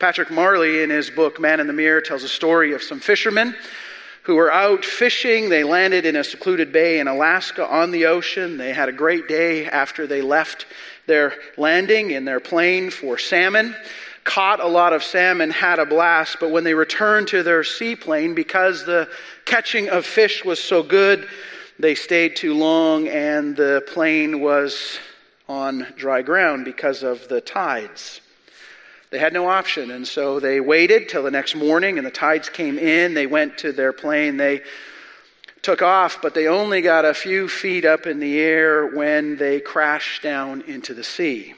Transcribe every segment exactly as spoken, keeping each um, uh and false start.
Patrick Marley, in his book Man in the Mirror, tells a story of some fishermen who were out fishing. They landed in a secluded bay in Alaska on the ocean. They had a great day after they left their landing in their plane for salmon. Caught a lot of salmon, had a blast, but when they returned to their seaplane, because the catching of fish was so good, they stayed too long and the plane was on dry ground because of the tides. They had no option, and so they waited till the next morning, and the tides came in. They went to their plane. They took off, but they only got a few feet up in the air when they crashed down into the sea.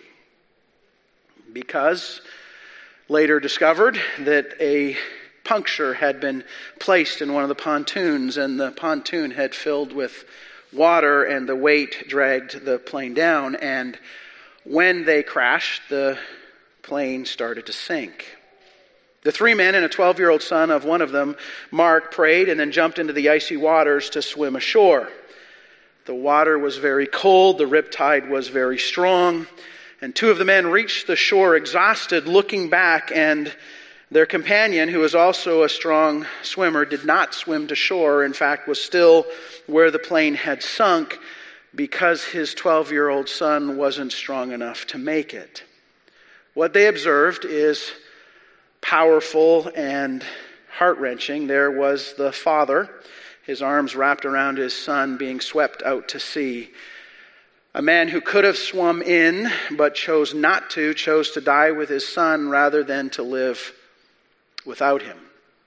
Because later discovered that a puncture had been placed in one of the pontoons, and the pontoon had filled with water, and the weight dragged the plane down. And when they crashed, the plane started to sink. The three men and a twelve-year-old son of one of them, Mark, prayed and then jumped into the icy waters to swim ashore. The water was very cold, the riptide was very strong, and two of the men reached the shore exhausted, looking back, and their companion, who was also a strong swimmer, did not swim to shore. In fact, was still where the plane had sunk because his twelve-year-old son wasn't strong enough to make it. What they observed is powerful and heart-wrenching. There was the father, his arms wrapped around his son, being swept out to sea. A man who could have swum in, but chose not to, chose to die with his son rather than to live without him.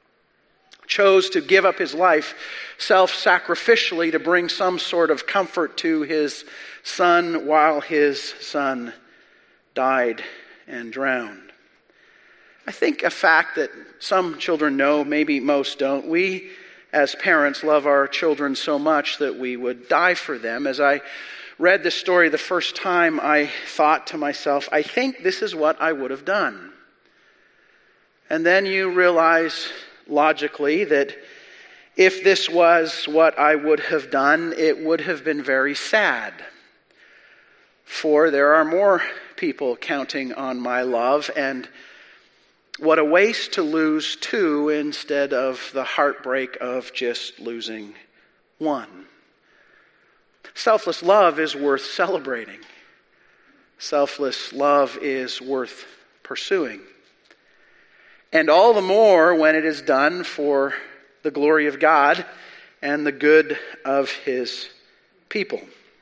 Chose to give up his life self-sacrificially to bring some sort of comfort to his son while his son died and drowned. I think a fact that some children know, maybe most don't. We, as parents, love our children so much that we would die for them. As I read this story the first time, I thought to myself, I think this is what I would have done. And then you realize logically that if this was what I would have done, it would have been very sad. For there are more people counting on my love, and what a waste to lose two instead of the heartbreak of just losing one. Selfless love is worth celebrating. Selfless love is worth pursuing. And all the more when it is done for the glory of God and the good of His people.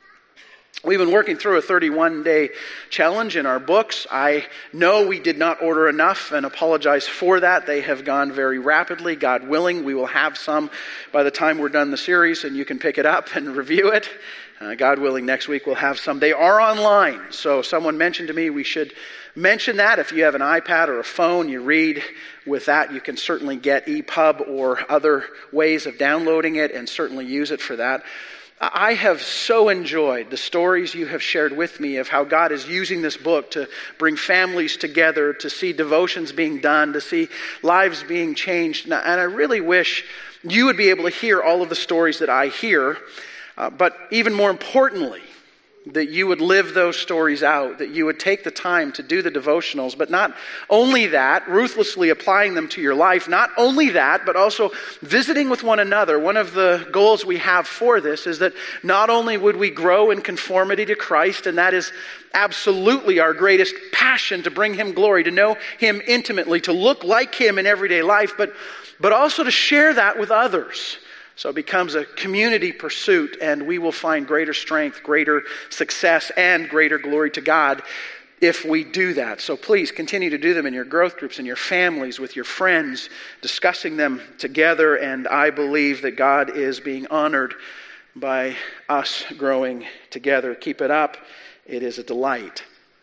We've been working through a thirty-one day challenge in our books. I know we did not order enough and apologize for that. They have gone very rapidly. God willing, we will have some by the time we're done the series, and you can pick it up and review it. Uh, God willing, next week we'll have some. They are online, so someone mentioned to me we should mention that. If you have an iPad or a phone, you read with that. You can certainly get E P U B or other ways of downloading it and certainly use it for that. I have so enjoyed the stories you have shared with me of how God is using this book to bring families together, to see devotions being done, to see lives being changed. And I really wish you would be able to hear all of the stories that I hear, uh, but even more importantly, that you would live those stories out, that you would take the time to do the devotionals, but not only that, ruthlessly applying them to your life, not only that, but also visiting with one another. One of the goals we have for this is that not only would we grow in conformity to Christ, and that is absolutely our greatest passion, to bring Him glory, to know Him intimately, to look like Him in everyday life, but, but also to share that with others. So it becomes a community pursuit, and we will find greater strength, greater success, and greater glory to God if we do that. So please continue to do them in your growth groups, in your families, with your friends, discussing them together. And I believe that God is being honored by us growing together. Keep it up. It is a delight.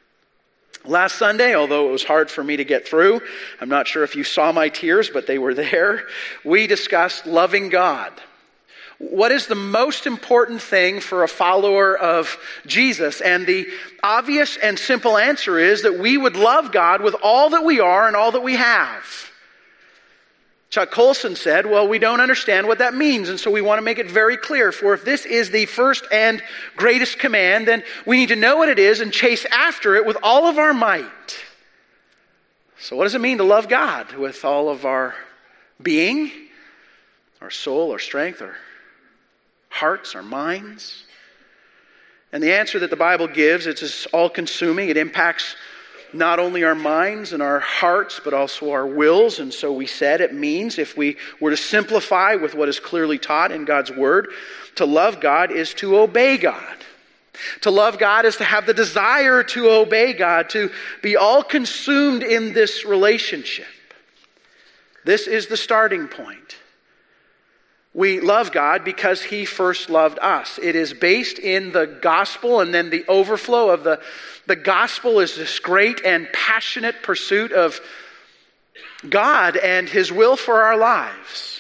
Last Sunday, although it was hard for me to get through, I'm not sure if you saw my tears, but they were there, we discussed loving God. What is the most important thing for a follower of Jesus? And the obvious and simple answer is that we would love God with all that we are and all that we have. Chuck Colson said, well, we don't understand what that means, and so we want to make it very clear. For if this is the first and greatest command, then we need to know what it is and chase after it with all of our might. So what does it mean to love God with all of our being, our soul, our strength, our hearts, our minds? And the answer that the Bible gives, it's all-consuming. It impacts not only our minds and our hearts, but also our wills. And so we said it means, if we were to simplify with what is clearly taught in God's Word, to love God is to obey God. To love God is to have the desire to obey God, to be all consumed in this relationship. This is the starting point. We love God because He first loved us. It is based in the gospel, and then the overflow of the, the gospel is this great and passionate pursuit of God and His will for our lives.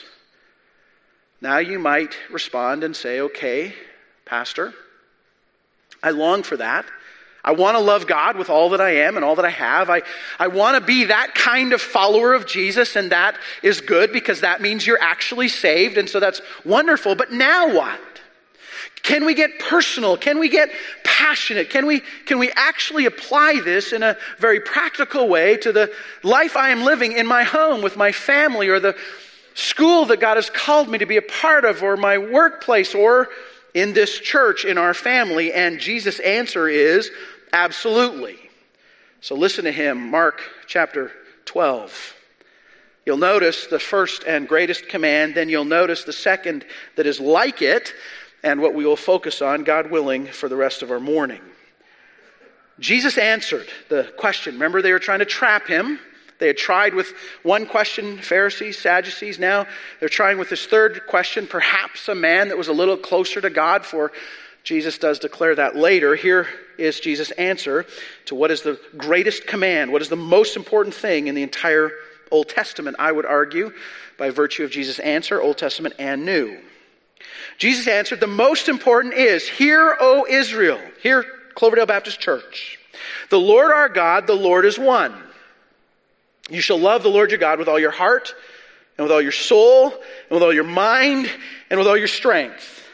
Now you might respond and say, okay, Pastor, I long for that. I want to love God with all that I am and all that I have. I, I want to be that kind of follower of Jesus, and that is good because that means you're actually saved, and so that's wonderful. But now what? Can we get personal? Can we get passionate? Can we, can we actually apply this in a very practical way to the life I am living in my home with my family, or the school that God has called me to be a part of, or my workplace, or in this church, in our family? And Jesus' answer is absolutely. So listen to him, Mark chapter twelve. You'll notice the first and greatest command, then you'll notice the second that is like it, and what we will focus on, God willing, for the rest of our morning. Jesus answered the question. Remember, they were trying to trap him. They had tried with one question, Pharisees, Sadducees. Now they're trying with this third question, perhaps a man that was a little closer to God, for Jesus does declare that later. Here is Jesus' answer to what is the greatest command, what is the most important thing in the entire Old Testament, I would argue, by virtue of Jesus' answer, Old Testament and New. Jesus answered, the most important is, hear, O Israel, hear, Cloverdale Baptist Church, the Lord our God, the Lord is one. You shall love the Lord your God with all your heart, and with all your soul, and with all your mind, and with all your strength.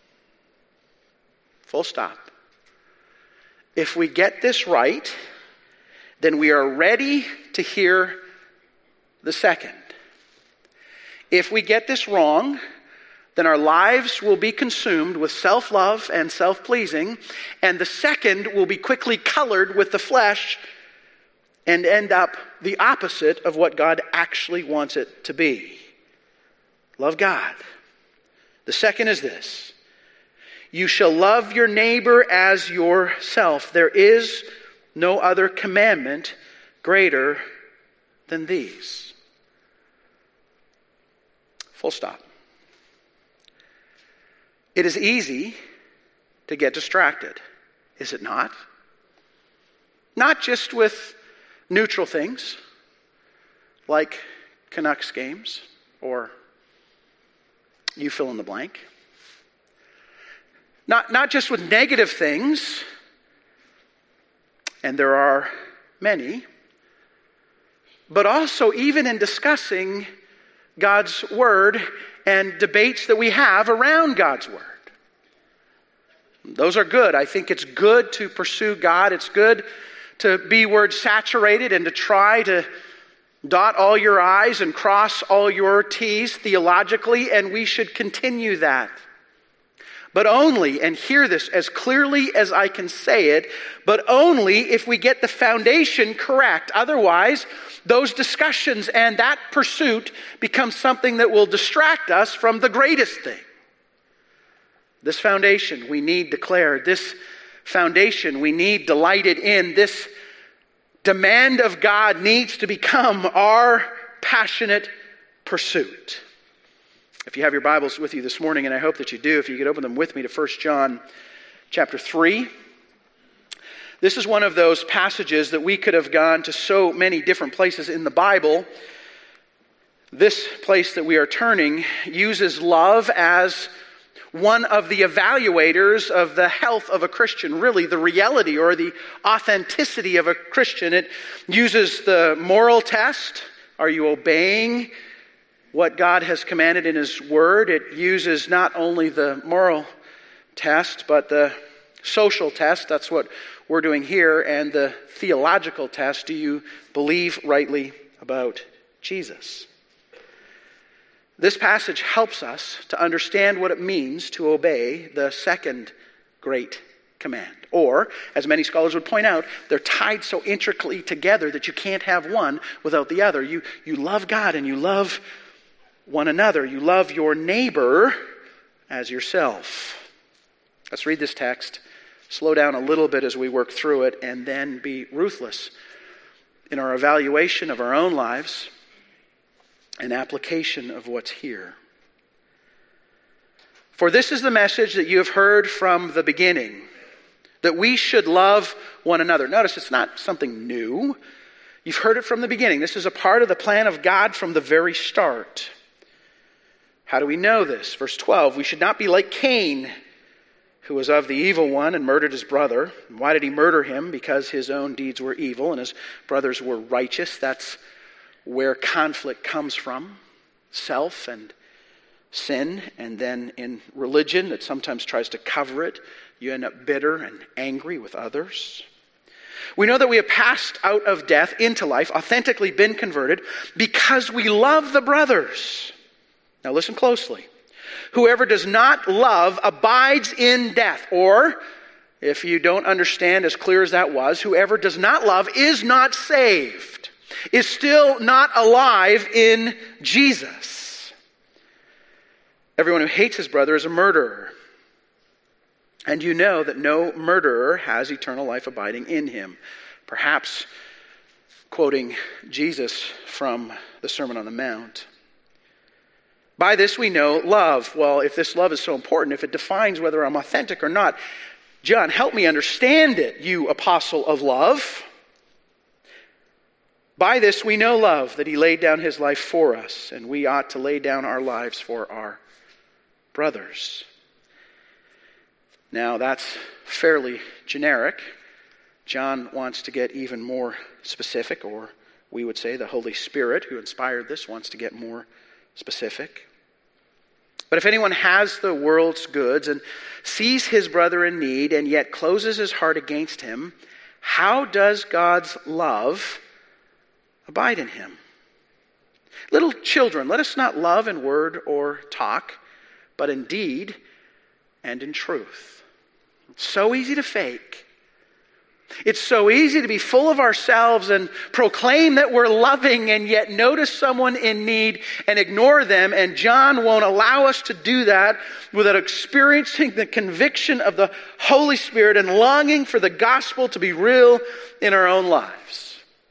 Full stop. If we get this right, then we are ready to hear the second. If we get this wrong, then our lives will be consumed with self-love and self-pleasing, and the second will be quickly colored with the flesh and end up the opposite of what God actually wants it to be. Love God. The second is this: you shall love your neighbor as yourself. There is no other commandment greater than these. Full stop. It is easy to get distracted, is it not? Not just with neutral things like Canucks games, or you fill in the blank. Not, not just with negative things, and there are many, but also even in discussing God's Word and debates that we have around God's Word. Those are good. I think it's good to pursue God. It's good to be word saturated and to try to dot all your I's and cross all your T's theologically, and we should continue that. But only, and hear this as clearly as I can say it, but only if we get the foundation correct. Otherwise, those discussions and that pursuit become something that will distract us from the greatest thing. This foundation we need declared. This foundation we need delighted in. This demand of God needs to become our passionate pursuit. If you have your Bibles with you this morning, and I hope that you do, if you could open them with me to First John chapter three. This is one of those passages that we could have gone to so many different places in the Bible. This place that we are turning uses love as one of the evaluators of the health of a Christian, really the reality or the authenticity of a Christian. It uses the moral test. Are you obeying what God has commanded in His Word? It uses not only the moral test, but the social test. That's what we're doing here, and the theological test, do you believe rightly about Jesus? This passage helps us to understand what it means to obey the second great command. Or, as many scholars would point out, they're tied so intricately together that you can't have one without the other. You, you love God and you love one another. You love your neighbor as yourself. Let's read this text, slow down a little bit as we work through it, and then be ruthless in our evaluation of our own lives and application of what's here. For this is the message that you have heard from the beginning, that we should love one another. Notice it's not something new. You've heard it from the beginning. This is a part of the plan of God from the very start. How do we know this? Verse twelve, we should not be like Cain, who was of the evil one and murdered his brother. Why did he murder him? Because his own deeds were evil and his brothers were righteous. That's where conflict comes from. Self and sin. And then in religion that sometimes tries to cover it, you end up bitter and angry with others. We know that we have passed out of death into life, authentically been converted, because we love the brothers. Now listen closely. Whoever does not love abides in death. Or, if you don't understand as clear as that was, whoever does not love is not saved, is still not alive in Jesus. Everyone who hates his brother is a murderer. And you know that no murderer has eternal life abiding in him. Perhaps quoting Jesus from the Sermon on the Mount. By this we know love. Well, if this love is so important, if it defines whether I'm authentic or not, John, help me understand it, you apostle of love. By this we know love, that he laid down his life for us, and we ought to lay down our lives for our brothers. Now, that's fairly generic. John wants to get even more specific, or we would say the Holy Spirit, who inspired this, wants to get more specific. But if anyone has the world's goods and sees his brother in need and yet closes his heart against him, how does God's love abide in him? Little children, let us not love in word or talk, but in deed and in truth. It's so easy to fake. It's so easy to be full of ourselves and proclaim that we're loving and yet notice someone in need and ignore them. And John won't allow us to do that without experiencing the conviction of the Holy Spirit and longing for the gospel to be real in our own lives.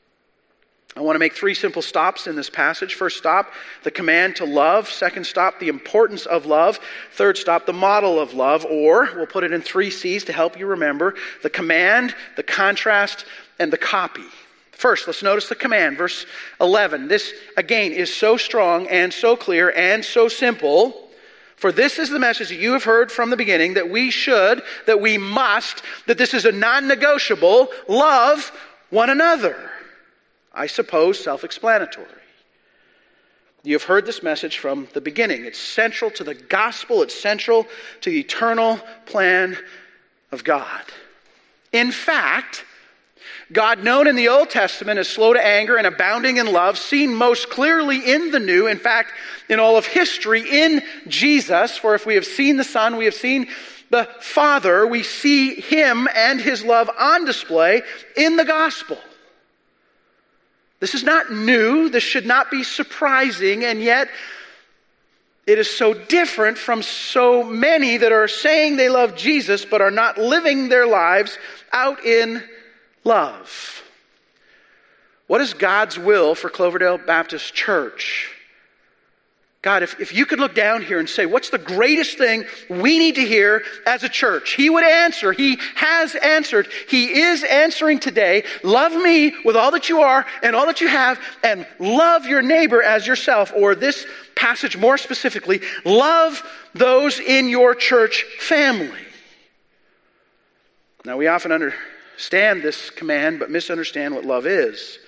I want to make three simple stops in this passage. First stop, the command to love. Second stop, the importance of love. Third stop, the model of love. Or, we'll put it in three C's to help you remember, the command, the contrast, and the copy. First, let's notice the command, verse eleven. This, again, is so strong and so clear and so simple. For this is the message that you have heard from the beginning, that we should, that we must, that this is a non-negotiable, love one another. I suppose self-explanatory. You have heard this message from the beginning. It's central to the gospel. It's central to the eternal plan of God. In fact, God, known in the Old Testament as slow to anger and abounding in love, seen most clearly in the New, in fact, in all of history, in Jesus. For if we have seen the Son, we have seen the Father. We see Him and His love on display in the gospel. This is not new. This should not be surprising. And yet, it is so different from so many that are saying they love Jesus but are not living their lives out in love. What is God's will for Cloverdale Baptist Church? God, if, if you could look down here and say, what's the greatest thing we need to hear as a church? He would answer. He has answered. He is answering today. Love me with all that you are and all that you have, and love your neighbor as yourself. Or this passage more specifically, love those in your church family. Now, we often understand this command, but misunderstand what love is.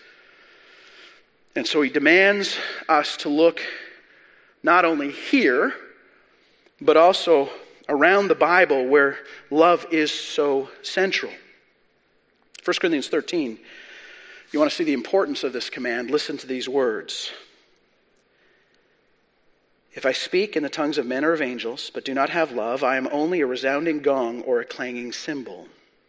And so he demands us to look not only here, but also around the Bible where love is so central. First Corinthians thirteen, you want to see the importance of this command, listen to these words. If I speak in the tongues of men or of angels, but do not have love, I am only a resounding gong or a clanging cymbal.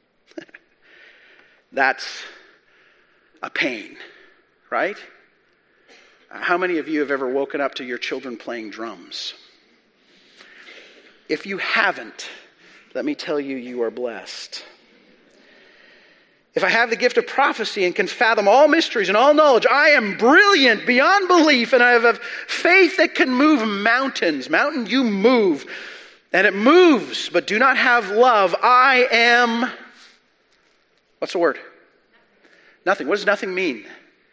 That's a pain, right? How many of you have ever woken up to your children playing drums? If you haven't, let me tell you, you are blessed. If I have the gift of prophecy and can fathom all mysteries and all knowledge, I am brilliant beyond belief, and I have faith that can move mountains. Mountain, you move, and it moves, but do not have love. I am, what's the word? Nothing. What does nothing mean?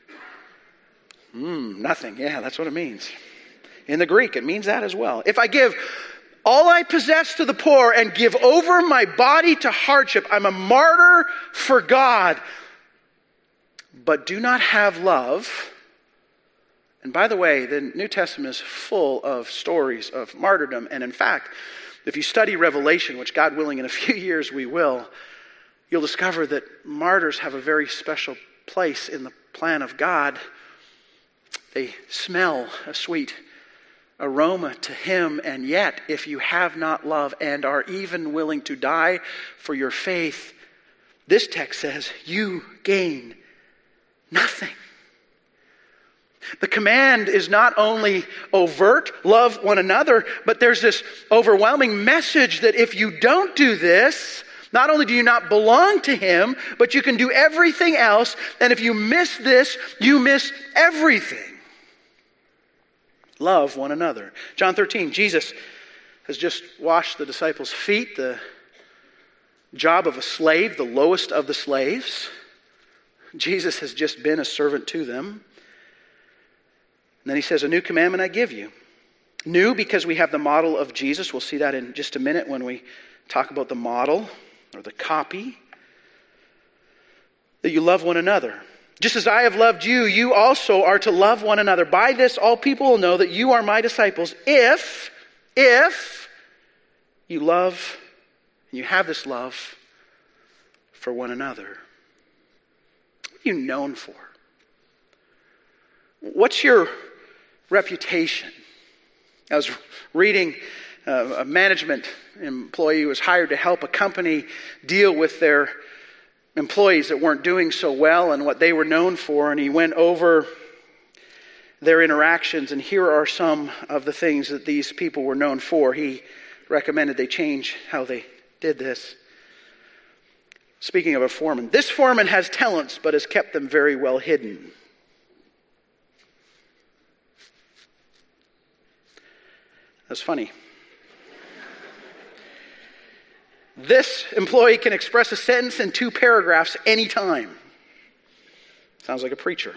Mm, nothing. Yeah, that's what it means. In the Greek, it means that as well. If I give all I possess to the poor and give over my body to hardship, I'm a martyr for God. But do not have love. And by the way, the New Testament is full of stories of martyrdom. And in fact, if you study Revelation, which God willing in a few years we will, you'll discover that martyrs have a very special place in the plan of God. They smell a sweet aroma to Him, and yet if you have not love and are even willing to die for your faith, this text says you gain nothing. The command is not only overt, love one another, but there's this overwhelming message that if you don't do this, not only do you not belong to Him, but you can do everything else, and if you miss this, you miss everything. Love one another. John thirteen, Jesus has just washed the disciples' feet, the job of a slave, the lowest of the slaves. Jesus has just been a servant to them. And then He says, a new commandment I give you. New because we have the model of Jesus. We'll see that in just a minute when we talk about the model or the copy. That you love one another. Just as I have loved you, you also are to love one another. By this, all people will know that you are my disciples if, if you love, and you have this love for one another. What are you known for? What's your reputation? I was reading uh, a management employee who was hired to help a company deal with their employees that weren't doing so well and what they were known for, and he went over their interactions, and here are some of the things that these people were known for. He recommended they change how they did this. Speaking of a foreman, this foreman has talents but has kept them very well hidden. That's funny. This employee can express a sentence in two paragraphs anytime. Sounds like a preacher.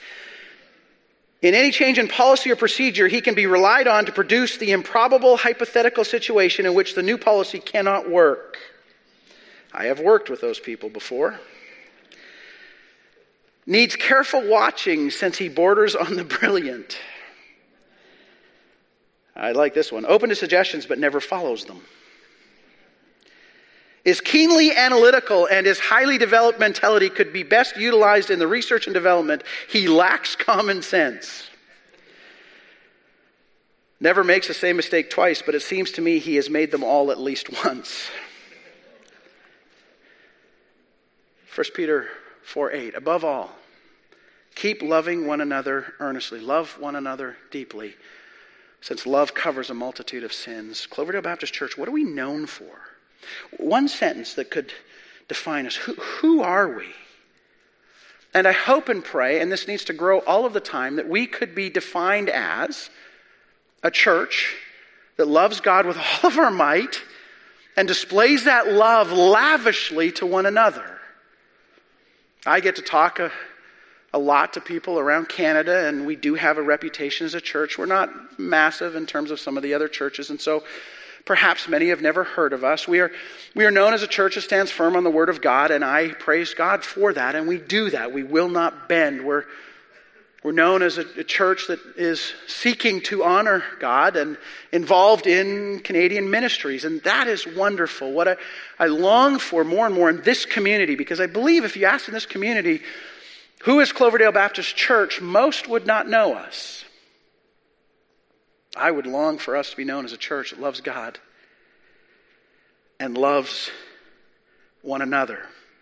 In any change in policy or procedure, he can be relied on to produce the improbable hypothetical situation in which the new policy cannot work. I have worked with those people before. Needs careful watching since he borders on the brilliant. I like this one. Open to suggestions but never follows them. Is keenly analytical, and his highly developed mentality could be best utilized in the research and development. He lacks common sense. Never makes the same mistake twice, but it seems to me he has made them all at least once. First Peter four eight. Above all, keep loving one another earnestly. Love one another deeply, since love covers a multitude of sins. Cloverdale Baptist Church, what are we known for? One sentence that could define us. Who, who are we? And I hope and pray, and this needs to grow all of the time, that we could be defined as a church that loves God with all of our might and displays that love lavishly to one another. I get to talk a, a lot to people around Canada, and we do have a reputation as a church. We're not massive in terms of some of the other churches, and so perhaps many have never heard of us. We are, we are known as a church that stands firm on the Word of God, and I praise God for that, and we do that. We will not bend. We're We're known as a, a church that is seeking to honor God and involved in Canadian ministries. And that is wonderful. What I, I long for more and more in this community, because I believe if you ask in this community, who is Cloverdale Baptist Church, most would not know us. I would long for us to be known as a church that loves God and loves one another.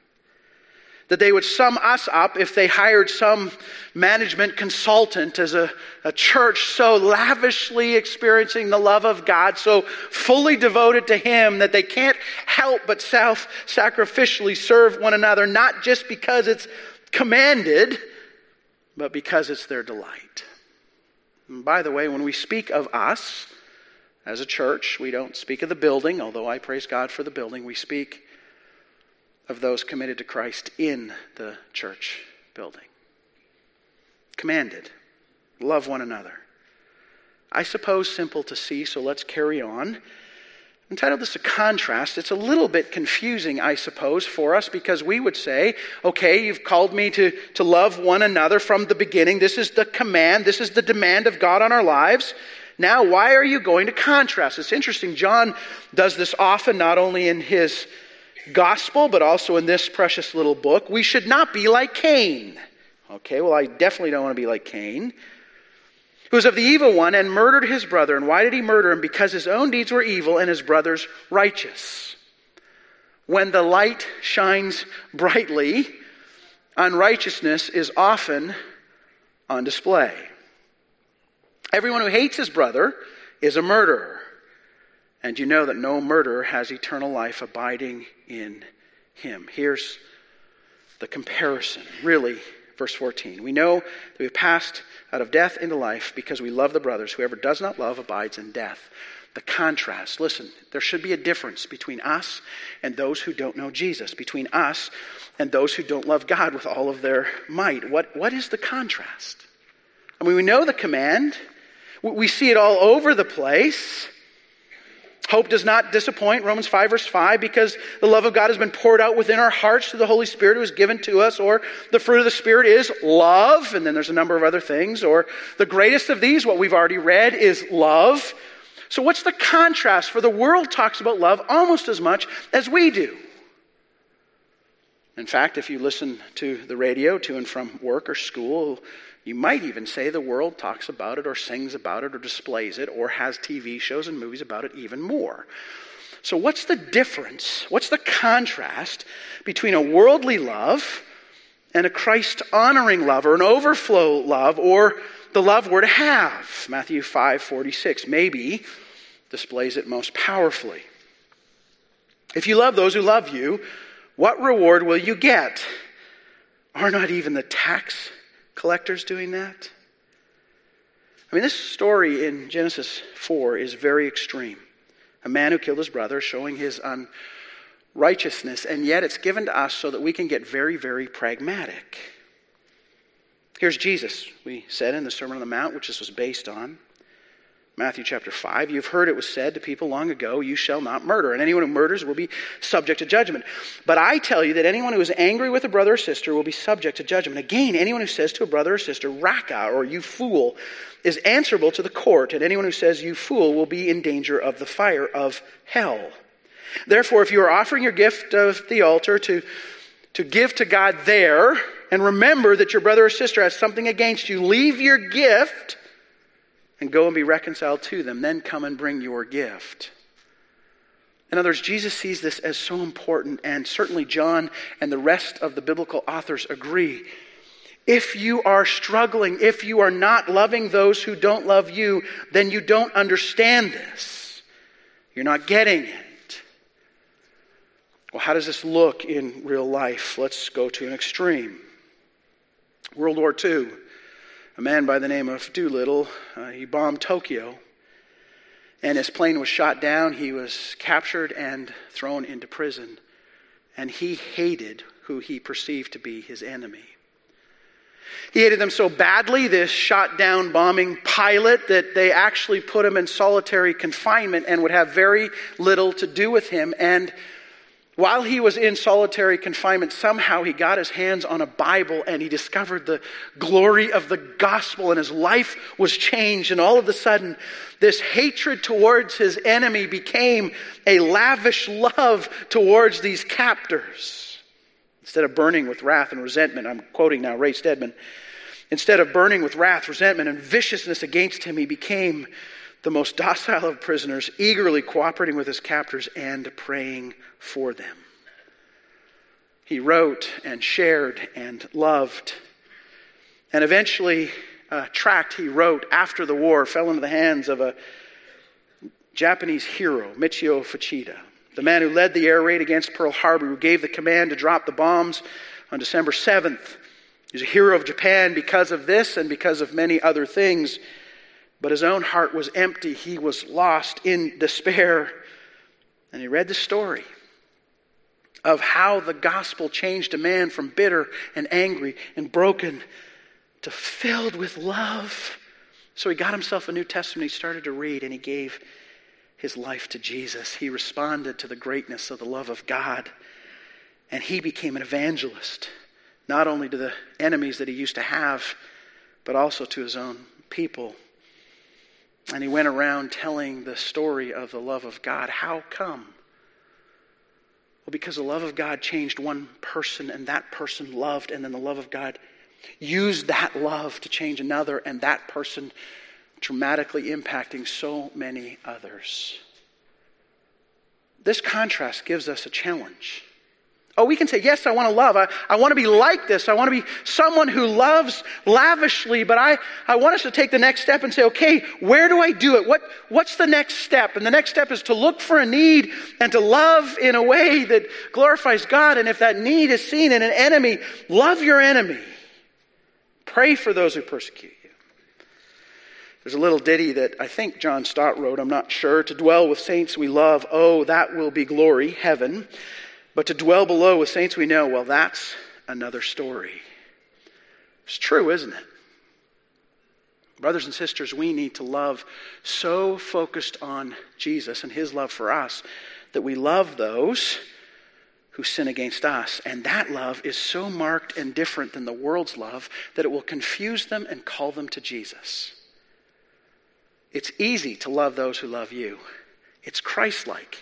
That they would sum us up if they hired some management consultant as a, a church so lavishly experiencing the love of God, so fully devoted to Him that they can't help but self-sacrificially serve one another, not just because it's commanded, but because it's their delight. And by the way, when we speak of us as a church, we don't speak of the building, although I praise God for the building. We speak of those committed to Christ in the church building. Commanded. Love one another. I suppose simple to see, so let's carry on. I entitled this a contrast. It's a little bit confusing, I suppose, for us, because we would say, okay, you've called me to, to love one another from the beginning. This is the command. This is the demand of God on our lives. Now, why are you going to contrast? It's interesting. John does this often, not only in his gospel, but also in this precious little book. We should not be like Cain. Okay, well, I definitely don't want to be like Cain, who was of the evil one and murdered his brother. And why did he murder him? Because his own deeds were evil and his brother's righteous. When the light shines brightly, unrighteousness is often on display. Everyone who hates his brother is a murderer. And you know that no murderer has eternal life abiding in him. Here's the comparison. Really, verse fourteen. We know that we have passed out of death into life because we love the brothers. Whoever does not love abides in death. The contrast. Listen, there should be a difference between us and those who don't know Jesus. Between us and those who don't love God with all of their might. What, what is the contrast? I mean, we know the command. We see it all over the place. Hope does not disappoint, Romans five verse five, because the love of God has been poured out within our hearts through the Holy Spirit who is given to us. Or the fruit of the Spirit is love, and then there's a number of other things. Or the greatest of these, what we've already read, is love. So what's the contrast? For the world talks about love almost as much as we do. In fact, if you listen to the radio to and from work or school, you might even say the world talks about it or sings about it or displays it or has T V shows and movies about it even more. So what's the difference? What's the contrast between a worldly love and a Christ-honoring love, or an overflow love, or the love we're to have? Matthew five forty-six maybe displays it most powerfully. If you love those who love you, what reward will you get? Are not even the tax collectors doing that? I mean, this story in Genesis four is very extreme. A man who killed his brother, showing his unrighteousness, and yet it's given to us so that we can get very, very pragmatic. Here's Jesus, we said in the Sermon on the Mount, which this was based on. Matthew chapter five, you've heard it was said to people long ago, you shall not murder, and anyone who murders will be subject to judgment. But I tell you that anyone who is angry with a brother or sister will be subject to judgment. Again, anyone who says to a brother or sister, Raka, or you fool, is answerable to the court, and anyone who says you fool will be in danger of the fire of hell. Therefore, if you are offering your gift of the altar to, to give to God there, and remember that your brother or sister has something against you, leave your gift and go and be reconciled to them. Then come and bring your gift. In other words, Jesus sees this as so important, and certainly John and the rest of the biblical authors agree. If you are struggling, if you are not loving those who don't love you, then you don't understand this. You're not getting it. Well, how does this look in real life? Let's go to an extreme. World War Two. A man by the name of Doolittle, uh, he bombed Tokyo, and his plane was shot down. He was captured and thrown into prison, and he hated who he perceived to be his enemy. He hated them so badly, this shot down bombing pilot, that they actually put him in solitary confinement and would have very little to do with him. And While he was in solitary confinement, somehow he got his hands on a Bible and he discovered the glory of the gospel and his life was changed. And all of a sudden, this hatred towards his enemy became a lavish love towards these captors. Instead of burning with wrath and resentment, I'm quoting now Ray Stedman, instead of burning with wrath, resentment, and viciousness against him, he became the most docile of prisoners, eagerly cooperating with his captors and praying for them. He wrote and shared and loved. And eventually, a tract he wrote after the war fell into the hands of a Japanese hero, Michio Fuchida, the man who led the air raid against Pearl Harbor, who gave the command to drop the bombs on December seventh. He was a hero of Japan because of this and because of many other things. But his own heart was empty. He was lost in despair. And he read the story of how the gospel changed a man from bitter and angry and broken to filled with love. So he got himself a New Testament. He started to read and he gave his life to Jesus. He responded to the greatness of the love of God. And he became an evangelist, not only to the enemies that he used to have, but also to his own people. And he went around telling the story of the love of God. How come? Well, because the love of God changed one person and that person loved, and then the love of God used that love to change another, and that person dramatically impacting so many others. This contrast gives us a challenge. Oh, we can say, yes, I want to love. I, I want to be like this. I want to be someone who loves lavishly. But I, I want us to take the next step and say, okay, where do I do it? What, what's the next step? And the next step is to look for a need and to love in a way that glorifies God. And if that need is seen in an enemy, love your enemy. Pray for those who persecute you. There's a little ditty that I think John Stott wrote. I'm not sure. To dwell with saints we love. Oh, that will be glory, heaven. But to dwell below with saints we know, well, that's another story. It's true, isn't it? Brothers and sisters, we need to love so focused on Jesus and his love for us that we love those who sin against us. And that love is so marked and different than the world's love that it will confuse them and call them to Jesus. It's easy to love those who love you. It's Christ-like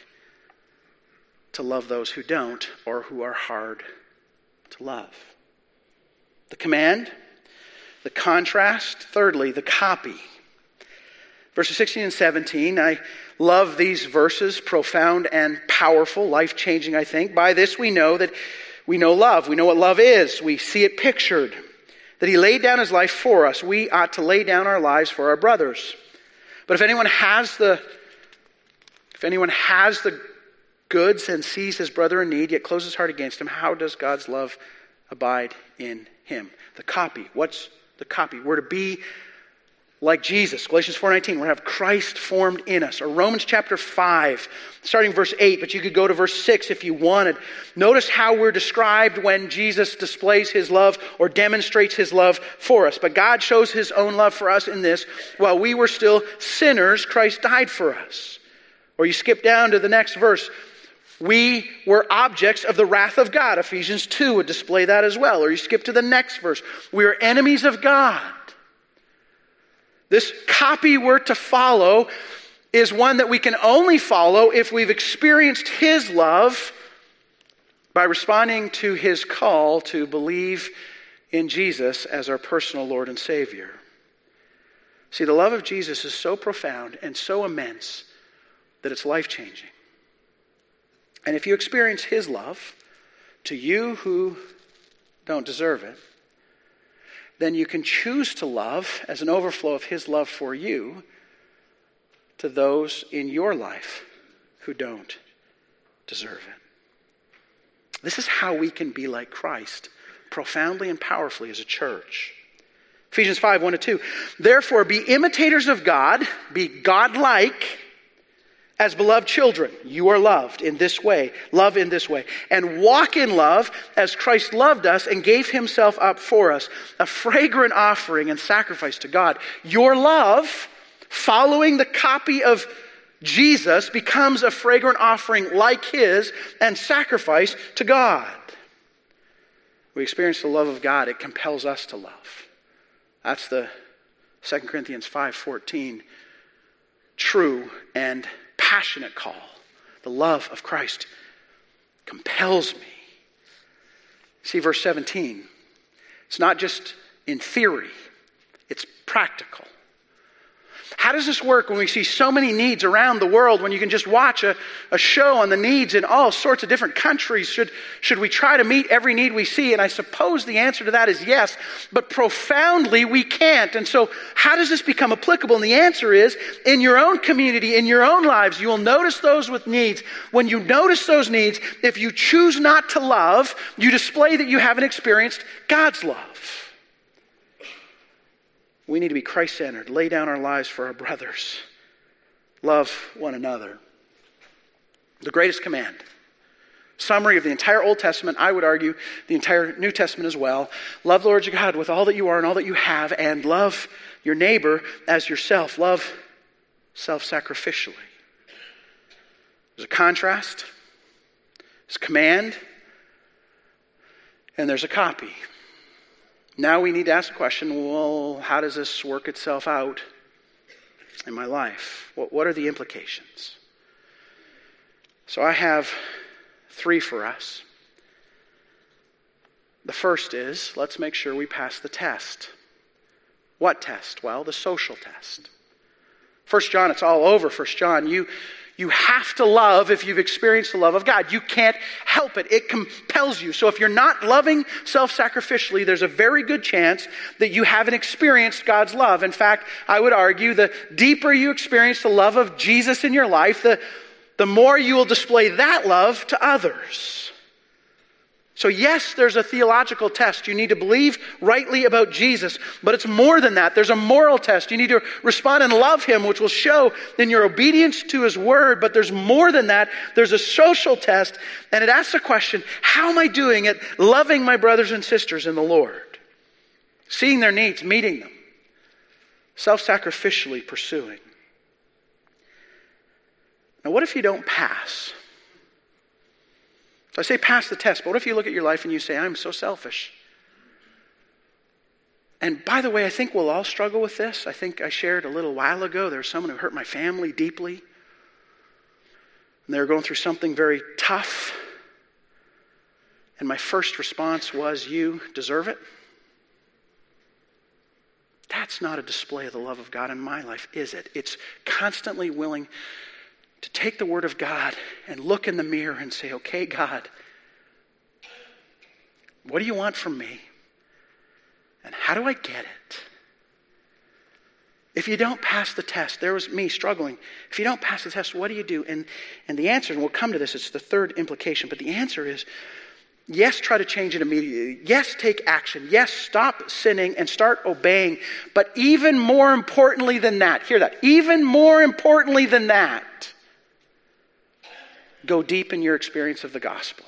to love those who don't or who are hard to love. The command, the contrast, thirdly, the copy. Verses sixteen and seventeen, I love these verses, profound and powerful, life-changing, I think. By this we know that we know love. We know what love is. We see it pictured. That he laid down his life for us. We ought to lay down our lives for our brothers. But if anyone has the, if anyone has the goods and sees his brother in need, yet closes his heart against him, how does God's love abide in him? The copy. What's the copy? We're to be like Jesus. Galatians four nineteen, we're to have Christ formed in us. Or Romans chapter five, starting verse eight, but you could go to verse six if you wanted. Notice how we're described when Jesus displays his love or demonstrates his love for us. But God shows his own love for us in this: while we were still sinners, Christ died for us. Or you skip down to the next verse. We were objects of the wrath of God. Ephesians two would display that as well. Or you skip to the next verse. We are enemies of God. This copy we're to follow is one that we can only follow if we've experienced his love by responding to his call to believe in Jesus as our personal Lord and Savior. See, the love of Jesus is so profound and so immense that it's life-changing. And if you experience his love to you who don't deserve it, then you can choose to love as an overflow of his love for you to those in your life who don't deserve it. This is how we can be like Christ, profoundly and powerfully as a church. Ephesians five, one to two. Therefore, be imitators of God, be God-like, as beloved children. You are loved in this way, love in this way, and walk in love as Christ loved us and gave himself up for us, a fragrant offering and sacrifice to God. Your love, following the copy of Jesus becomes a fragrant offering like his and sacrifice to God. We experience the love of God. It compels us to love. That's the Second Corinthians five fourteen true and passionate call. The love of Christ compels me. See verse seventeen. It's not just in theory. It's practical. How does this work when we see so many needs around the world, when you can just watch a, a show on the needs in all sorts of different countries? Should, should we try to meet every need we see? And I suppose the answer to that is yes, but profoundly we can't. And so how does this become applicable? And the answer is, in your own community, in your own lives, you will notice those with needs. When you notice those needs, if you choose not to love, you display that you haven't experienced God's love. We need to be Christ-centered, lay down our lives for our brothers, love one another. The greatest command. Summary of the entire Old Testament, I would argue the entire New Testament as well. Love the Lord your God with all that you are and all that you have, and love your neighbor as yourself. Love self-sacrificially. There's a contrast, there's a command, and there's a copy. Now we need to ask the question, well, how does this work itself out in my life? What, what are the implications? So I have three for us. The first is, let's make sure we pass the test. What test? Well, the social test. First John, it's all over First John. You, you have to love if you've experienced the love of God. You can't help it. It compels you. So if you're not loving self-sacrificially, there's a very good chance that you haven't experienced God's love. In fact, I would argue the deeper you experience the love of Jesus in your life, the, the more you will display that love to others. So yes, there's a theological test. You need to believe rightly about Jesus, but it's more than that. There's a moral test. You need to respond and love him, which will show in your obedience to his word, but there's more than that. There's a social test, and it asks the question, how am I doing at loving my brothers and sisters in the Lord? Seeing their needs, meeting them, self-sacrificially pursuing. Now what if you don't pass? So I say pass the test, but what if you look at your life and you say, I'm so selfish? And by the way, I think we'll all struggle with this. I think I shared a little while ago, there was someone who hurt my family deeply. And they were going through something very tough. And my first response was, you deserve it. That's not a display of the love of God in my life, is it? It's constantly willing to take the Word of God and look in the mirror and say, okay, God, what do you want from me? And how do I get it? If you don't pass the test, there was me struggling. If you don't pass the test, what do you do? And, and the answer, and we'll come to this, it's the third implication, but the answer is, yes, try to change it immediately. Yes, take action. Yes, stop sinning and start obeying. But even more importantly than that, hear that, even more importantly than that, go deep in your experience of the gospel.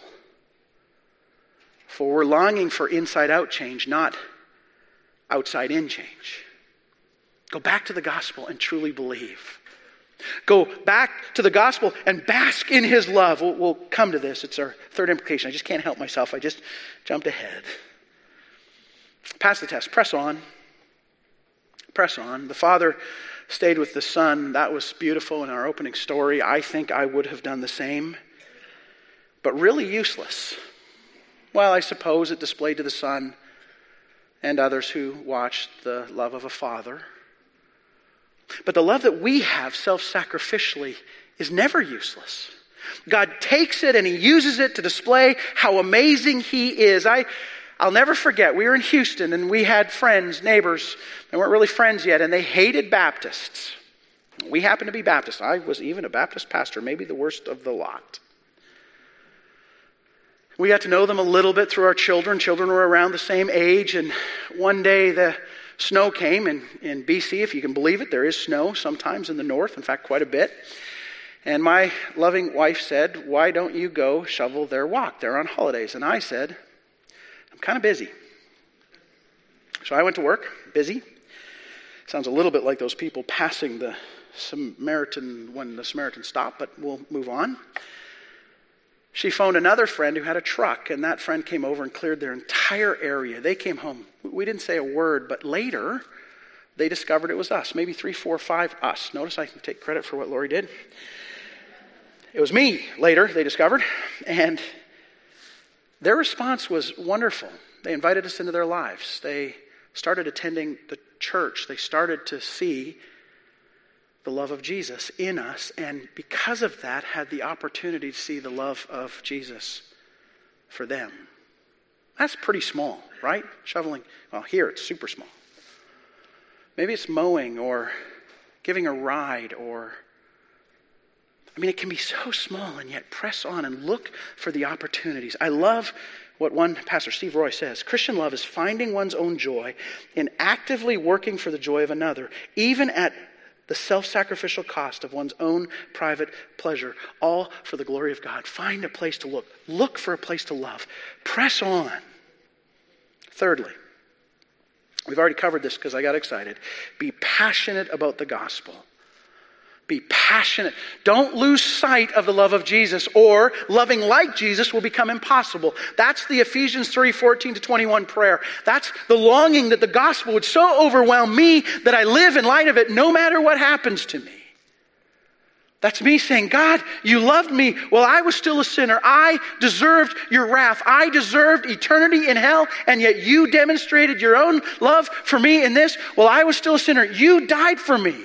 For we're longing for inside-out change, not outside-in change. Go back to the gospel and truly believe. Go back to the gospel and bask in his love. We'll, we'll come to this. It's our third implication. I just can't help myself. I just jumped ahead. Pass the test. Press on. Press on. The Father stayed with the Son. That was beautiful in our opening story. I think I would have done the same. But really useless. Well, I suppose it displayed to the Son and others who watched the love of a Father. But the love that we have self-sacrificially is never useless. God takes it and he uses it to display how amazing he is. I, I'll never forget, we were in Houston and we had friends, neighbors, they weren't really friends yet, and they hated Baptists. We happened to be Baptists. I was even a Baptist pastor, maybe the worst of the lot. We got to know them a little bit through our children. Children were around the same age, and one day the snow came in, in B C, if you can believe it. There is snow sometimes in the north, in fact, quite a bit. And my loving wife said, why don't you go shovel their walk? They're on holidays. And I said, I'm kind of busy. So I went to work, busy. Sounds a little bit like those people passing the Samaritan when the Samaritan stopped, but we'll move on. She phoned another friend who had a truck, and that friend came over and cleared their entire area. They came home. We didn't say a word, but later they discovered it was us. Maybe three, four, five us. Notice I can take credit for what Lori did. It was me later, they discovered. And their response was wonderful. They invited us into their lives. They started attending the church. They started to see the love of Jesus in us, and because of that, had the opportunity to see the love of Jesus for them. That's pretty small, right? Shoveling. Well, here it's super small. Maybe it's mowing or giving a ride, or I mean, it can be so small, and yet press on and look for the opportunities. I love what one Pastor Steve Roy says. Christian love is finding one's own joy in actively working for the joy of another, even at the self-sacrificial cost of one's own private pleasure, all for the glory of God. Find a place to look. Look for a place to love. Press on. Thirdly, we've already covered this because I got excited. Be passionate about the gospel. Be passionate. Don't lose sight of the love of Jesus, or loving like Jesus will become impossible. That's the Ephesians three, fourteen to twenty-one prayer. That's the longing that the gospel would so overwhelm me that I live in light of it no matter what happens to me. That's me saying, God, you loved me while I was still a sinner. I deserved your wrath. I deserved eternity in hell, and yet you demonstrated your own love for me in this. While I was still a sinner, you died for me.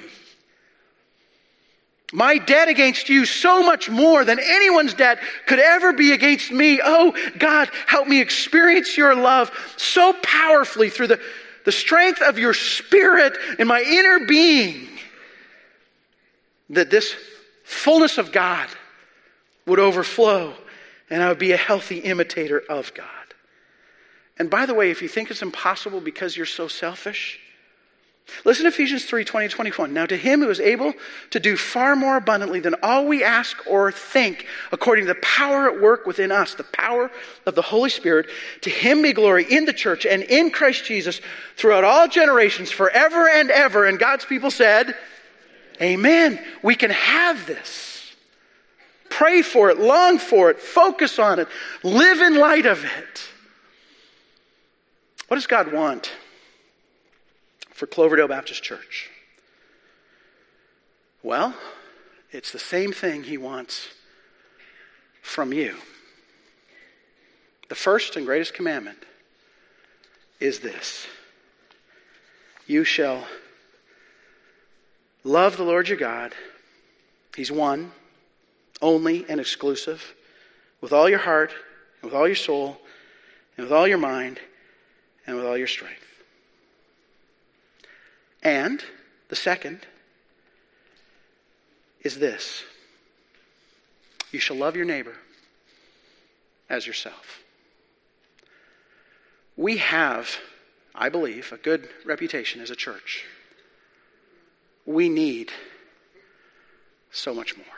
My debt against you, so much more than anyone's debt could ever be against me. Oh, God, help me experience your love so powerfully through the, the strength of your Spirit in my inner being, that this fullness of God would overflow and I would be a healthy imitator of God. And by the way, if you think it's impossible because you're so selfish, listen to Ephesians three, twenty, twenty-one. Now to him who is able to do far more abundantly than all we ask or think, according to the power at work within us, the power of the Holy Spirit, to him be glory in the church and in Christ Jesus throughout all generations, forever and ever. And God's people said, amen. We can have this. Pray for it, long for it, focus on it, live in light of it. What does God want for Cloverdale Baptist Church? Well, it's the same thing he wants from you. The first and greatest commandment is this: you shall love the Lord your God. He's one, only and exclusive, with all your heart, and with all your soul, and with all your mind, and with all your strength. And the second is this: you shall love your neighbor as yourself. We have, I believe, a good reputation as a church. We need so much more.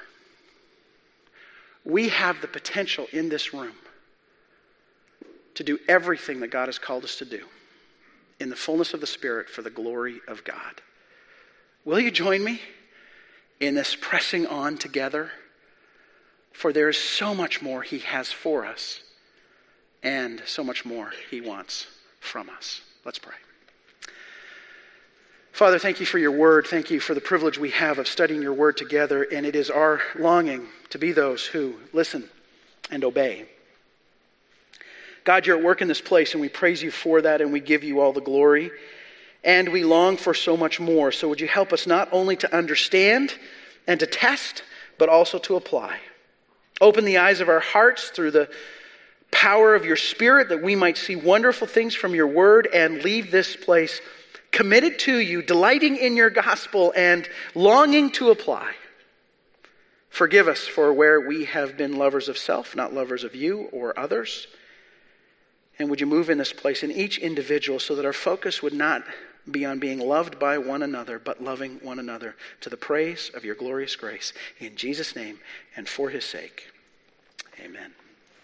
We have the potential in this room to do everything that God has called us to do in the fullness of the Spirit for the glory of God. Will you join me in this pressing on together? For there is so much more he has for us, and so much more he wants from us. Let's pray. Father, thank you for your word. Thank you for the privilege we have of studying your word together, and it is our longing to be those who listen and obey. God, you're at work in this place, and we praise you for that, and we give you all the glory. And we long for so much more. So would you help us not only to understand and to test, but also to apply. Open the eyes of our hearts through the power of your Spirit, that we might see wonderful things from your word and leave this place committed to you, delighting in your gospel, and longing to apply. Forgive us for where we have been lovers of self, not lovers of you or others. And would you move in this place in each individual so that our focus would not be on being loved by one another, but loving one another to the praise of your glorious grace. In Jesus' name and for his sake, amen.